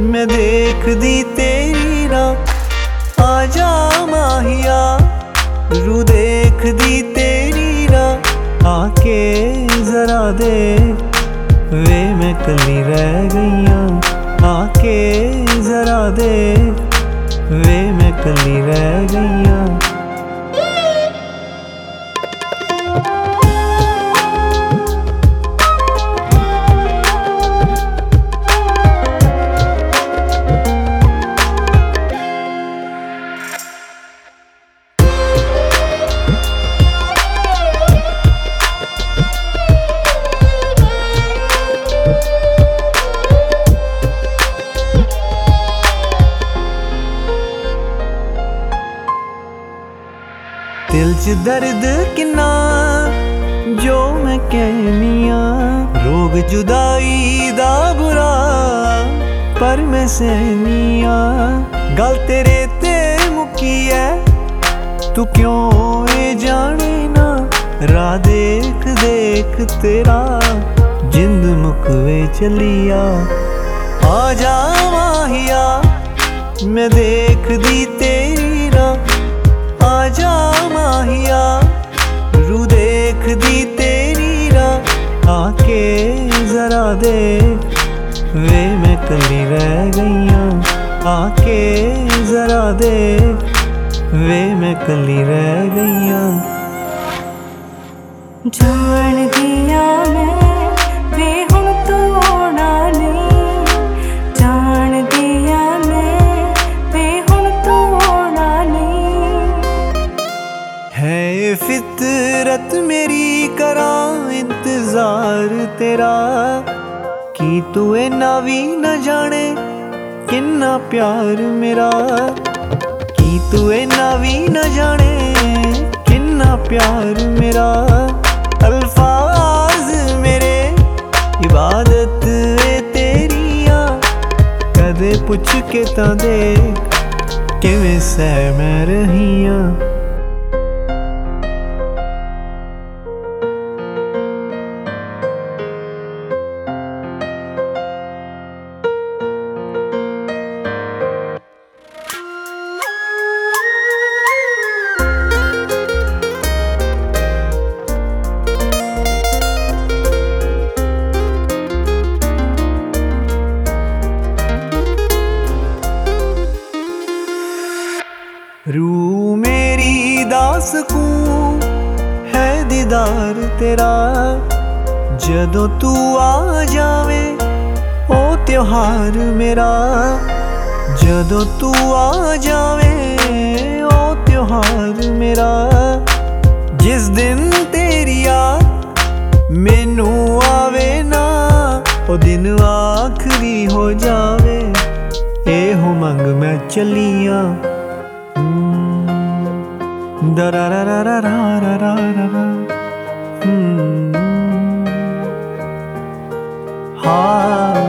मैं देख दी तेरी राह। आजा माहिया रू देख दी तेरी राह। आके जरा देख वे मैं कली रह गईया। आके जरा देख वे मैं कली रह गईया। दिल च दर्द किन्ना जो मैं कहनिया। रोग जुदाई दा बुरा पर मैं सहनिया। गल तेरे ते मुकी है तू क्यों ए जाने ना। राह देख देख तेरा जिंद मुकवे चलिया। आजा माहिया मैं देख दी तेरी राह। आजा माहिया रू देख दी तेरी राह। आके जरा देख वे मैं कली रह गईया। आके जरा देख वे मैं कली रह गईया। जान दिया मैं वे हुण तोड़ा नहीं। जान दिया मैं वे हुण तोड़ा नहीं। है फितरत मेरी करा इंतजार तेरा। कि तू इन्ना भी न जाने किन्ना प्यार मेरा। कि तू इन्ना भी न जाने किन्ना प्यार मेरा। अल्फाज मेरे इबादत है तेरिया। कदे पुछ के तां देख किवें सह मैं रहिया। रू मेरी दास को है दीदार तेरा। जदों तू आ जावे ओ त्योहार मेरा। जदों तू आ जावे ओ त्योहार मेरा। जिस दिन तेरी याद मैनू आवे ना ओ दिन आखरी हो जावे। ए हो मंग मैं चलिया। Da da da da da da da da da. Ha